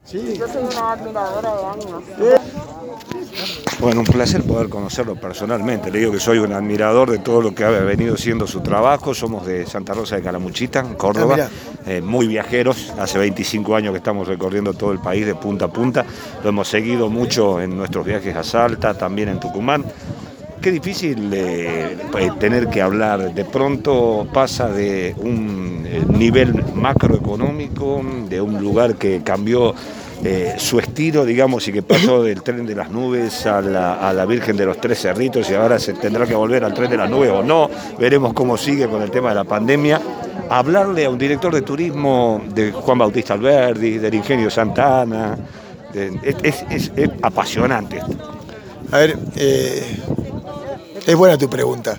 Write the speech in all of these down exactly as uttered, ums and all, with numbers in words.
Sí. Yo soy una admiradora de años. Bueno, un placer poder conocerlo personalmente. Le digo que soy un admirador de todo lo que ha venido siendo su trabajo. Somos de Santa Rosa de Calamuchita, en Córdoba, Ah, eh, muy viajeros. Hace veinticinco años que estamos recorriendo todo el país de punta a punta. Lo hemos seguido mucho en nuestros viajes a Salta, también en Tucumán. Qué difícil eh, tener que hablar. De pronto pasa de un eh, nivel macroeconómico, de un lugar que cambió eh, su estilo, digamos, y que pasó del tren de las nubes a la, a la Virgen de los Tres Cerritos, y ahora se tendrá que volver al tren de las nubes o no. Veremos cómo sigue con el tema de la pandemia. Hablarle a un director de turismo de Juan Bautista Alberdi, del Ingenio Santa Ana, de, es, es, es, es apasionante esto. A ver, eh, es buena tu pregunta.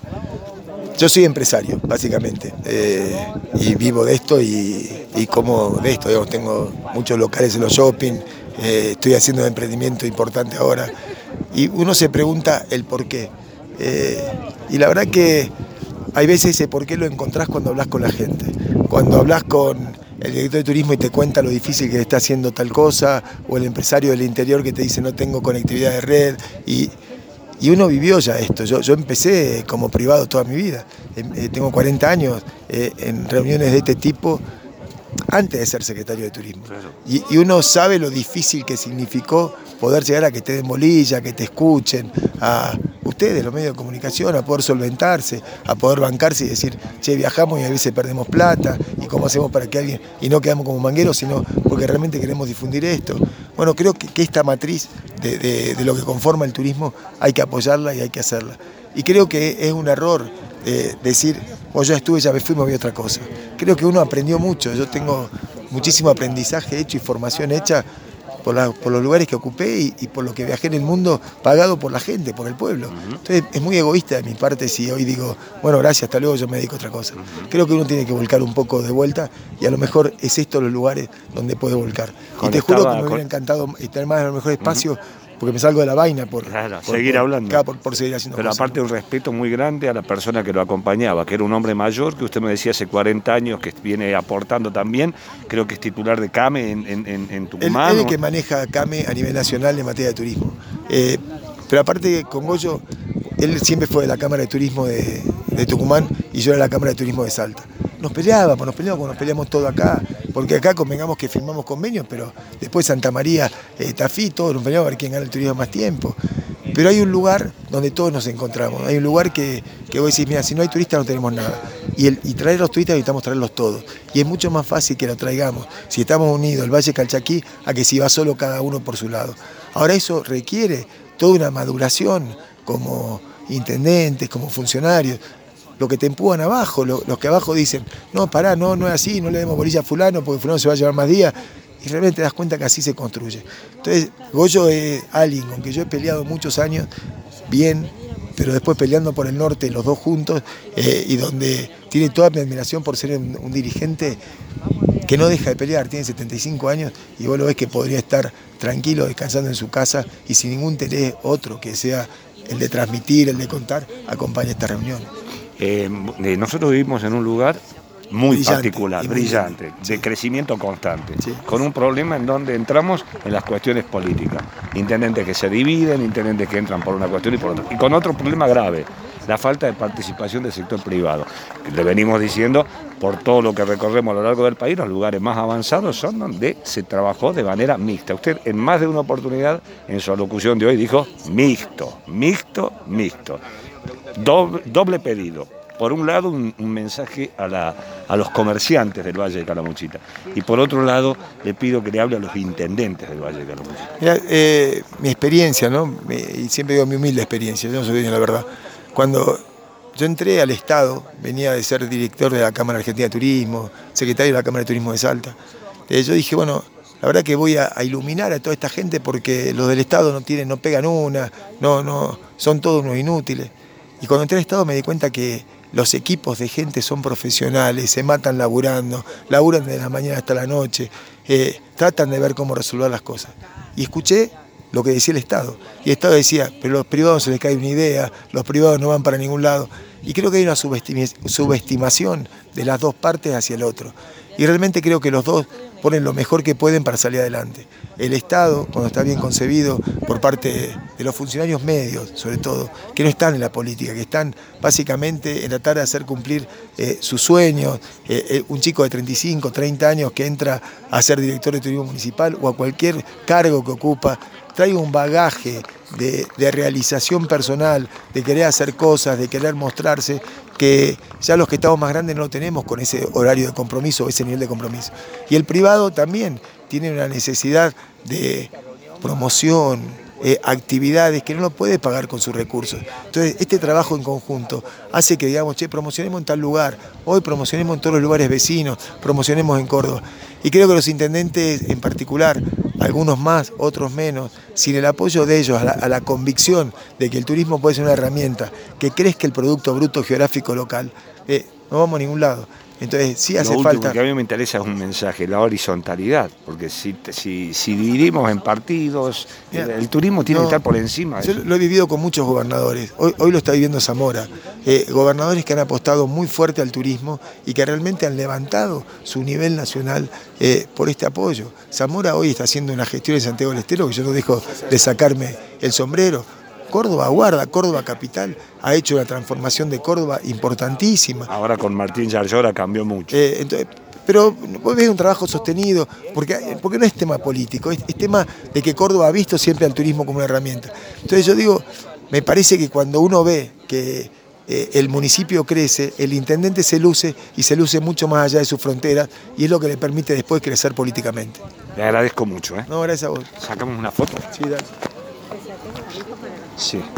Yo soy empresario, básicamente, eh, y vivo de esto y, y como de esto. Digamos, tengo muchos locales en los shopping, eh, estoy haciendo un emprendimiento importante ahora, y uno se pregunta el por qué. Eh, y la verdad que hay veces ese por qué lo encontrás cuando hablas con la gente. Cuando hablas con el director de turismo y te cuenta lo difícil que le está haciendo tal cosa, o el empresario del interior que te dice no tengo conectividad de red, y... Y uno vivió ya esto. Yo, yo empecé como privado toda mi vida. Eh, tengo cuarenta años eh, en reuniones de este tipo antes de ser secretario de turismo. Y, y uno sabe lo difícil que significó poder llegar a que te den bolilla, que te escuchen, a ustedes, los medios de comunicación, a poder solventarse, a poder bancarse y decir, che, viajamos y a veces perdemos plata, y cómo hacemos para que alguien, y no quedamos como mangueros, sino porque realmente queremos difundir esto. Bueno, creo que, que esta matriz de, de, de lo que conforma el turismo hay que apoyarla y hay que hacerla. Y creo que es un error eh, decir, oh, yo estuve, ya me fui, me voy a otra cosa. Creo que uno aprendió mucho, yo tengo muchísimo aprendizaje hecho y formación hecha por, la, por los lugares que ocupé y, y por lo que viajé en el mundo, pagado por la gente, por el pueblo. Entonces es muy egoísta de mi parte si hoy digo, bueno, gracias, hasta luego, yo me dedico a otra cosa. Creo que uno tiene que volcar un poco de vuelta y a lo mejor es esto los lugares donde puede volcar. Y te juro que me hubiera encantado estar más en el mejor espacio, porque me salgo de la vaina por, claro, por seguir por, hablando. Acá, por, por seguir haciendo Pero cosas. aparte un respeto muy grande a la persona que lo acompañaba, que era un hombre mayor, que usted me decía hace cuarenta años, que viene aportando también, creo que es titular de CAME en, en, en Tucumán. Él, él es el que maneja CAME a nivel nacional en materia de turismo. Eh, pero aparte con Goyo, él siempre fue de la Cámara de Turismo de, de Tucumán y yo era de la Cámara de Turismo de Salta. Nos peleábamos, nos peleábamos, nos peleamos todo acá, porque acá convengamos que firmamos convenios, pero después Santa María, eh, Tafí, todos nos peleamos a ver quién gana el turismo más tiempo. Pero hay un lugar donde todos nos encontramos, hay un lugar que, que vos decís, mira, si no hay turistas no tenemos nada. Y, el, y traer los turistas necesitamos traerlos todos. Y es mucho más fácil que lo traigamos, si estamos unidos, el Valle Calchaquí, a que si va solo cada uno por su lado. Ahora eso requiere toda una maduración como intendentes, como funcionarios. Lo que te empujan abajo, lo, los que abajo dicen, no, pará, no, no es así, no le demos bolilla a fulano porque fulano se va a llevar más días. Y realmente te das cuenta que así se construye. Entonces, Goyo es alguien con que yo he peleado muchos años, bien, pero después peleando por el norte, los dos juntos, eh, y donde tiene toda mi admiración por ser un, un dirigente que no deja de pelear, tiene setenta y cinco años, y vos lo ves que podría estar tranquilo, descansando en su casa, y sin ningún interés otro, que sea el de transmitir, el de contar, acompaña esta reunión. Eh, nosotros vivimos en un lugar muy brillante, particular, muy brillante, brillante, de sí. crecimiento constante, Sí. con un problema en donde entramos en las cuestiones políticas, intendentes que se dividen, intendentes que entran por una cuestión y por otra, y con otro problema grave, la falta de participación del sector privado. Le venimos diciendo, por todo lo que recorremos a lo largo del país, los lugares más avanzados son donde se trabajó de manera mixta. Usted en más de una oportunidad, en su alocución de hoy, dijo mixto, mixto, mixto. Doble, doble pedido. Por un lado, un, un mensaje a, la, a los comerciantes del Valle de Calamuchita. Y por otro lado, le pido que le hable a los intendentes del Valle de Calamuchita. Mirá, eh, mi experiencia, ¿no? Y siempre digo mi humilde experiencia, yo no soy dueño, la verdad. Cuando yo entré al Estado, venía de ser director de la Cámara Argentina de Turismo, secretario de la Cámara de Turismo de Salta. Eh, yo dije, bueno, la verdad que voy a, a iluminar a toda esta gente porque los del Estado no tienen, no pegan una, no, no, son todos unos inútiles. Y cuando entré al Estado me di cuenta que los equipos de gente son profesionales, se matan laburando, laburan desde la mañana hasta la noche, eh, tratan de ver cómo resolver las cosas. Y escuché lo que decía el Estado. Y el Estado decía, pero a los privados se les cae una idea, los privados no van para ningún lado. Y creo que hay una subestimación de las dos partes hacia el otro. y realmente creo que los dos ponen lo mejor que pueden para salir adelante. El Estado, cuando está bien concebido por parte de los funcionarios medios, sobre todo, que no están en la política, que están básicamente en tratar de hacer cumplir eh, sus sueños, eh, eh, un chico de treinta y cinco, treinta años que entra a ser director de turismo municipal o a cualquier cargo que ocupa, trae un bagaje de, de realización personal, de querer hacer cosas, de querer mostrarse, que ya los que estamos más grandes no lo tenemos con ese horario de compromiso, ese nivel de compromiso. Y el privado también tiene una necesidad de promoción, eh, actividades que no lo puede pagar con sus recursos. Entonces, este trabajo en conjunto hace que digamos, che, promocionemos en tal lugar, hoy promocionemos en todos los lugares vecinos, promocionemos en Córdoba. Y creo que los intendentes en particular, algunos más, otros menos, sin el apoyo de ellos a la, a la convicción de que el turismo puede ser una herramienta que crezca el Producto Bruto Geográfico local, eh, no vamos a ningún lado. Entonces sí hace Lo último falta... que a mí me interesa es un mensaje, la horizontalidad, porque si, si, si dividimos en partidos, el, el turismo tiene no, que estar por encima. Yo lo he vivido con muchos gobernadores, hoy, hoy lo está viviendo Zamora, eh, gobernadores que han apostado muy fuerte al turismo y que realmente han levantado su nivel nacional eh, por este apoyo. Zamora hoy está haciendo una gestión en Santiago del Estero que yo no dejo de sacarme el sombrero. Córdoba guarda, Córdoba capital, ha hecho una transformación de Córdoba importantísima. Ahora con Martín Yarlora cambió mucho. Eh, entonces, pero vos ves un trabajo sostenido, porque, porque no es tema político, es, es tema de que Córdoba ha visto siempre al turismo como una herramienta. Entonces yo digo, me parece que cuando uno ve que eh, el municipio crece, el intendente se luce y se luce mucho más allá de sus fronteras y es lo que le permite después crecer políticamente. Le agradezco mucho. ¿eh? No, gracias a vos. ¿Sacamos una foto? Sí, dale. Sí.